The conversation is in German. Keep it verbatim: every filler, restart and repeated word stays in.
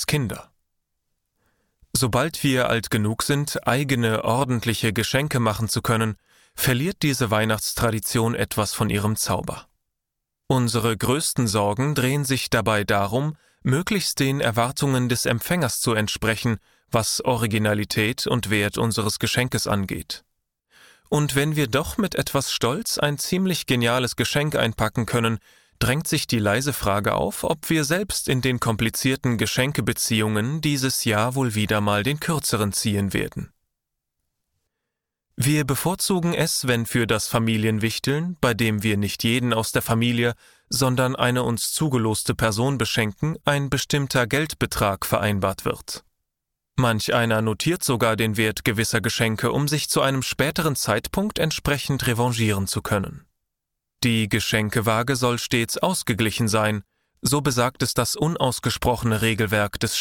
Kinder. Sobald wir alt genug sind, eigene, ordentliche Geschenke machen zu können, verliert diese Weihnachtstradition etwas von ihrem Zauber. Unsere größten Sorgen drehen sich dabei darum, möglichst den Erwartungen des Empfängers zu entsprechen, was Originalität und Wert unseres Geschenkes angeht. Und wenn wir doch mit etwas Stolz ein ziemlich geniales Geschenk einpacken können, drängt sich die leise Frage auf, ob wir selbst in den komplizierten Geschenkebeziehungen dieses Jahr wohl wieder mal den Kürzeren ziehen werden. Wir bevorzugen es, wenn für das Familienwichteln, bei dem wir nicht jeden aus der Familie, sondern eine uns zugeloste Person beschenken, ein bestimmter Geldbetrag vereinbart wird. Manch einer notiert sogar den Wert gewisser Geschenke, um sich zu einem späteren Zeitpunkt entsprechend revanchieren zu können. Die Geschenkewaage soll stets ausgeglichen sein, so besagt es das unausgesprochene Regelwerk des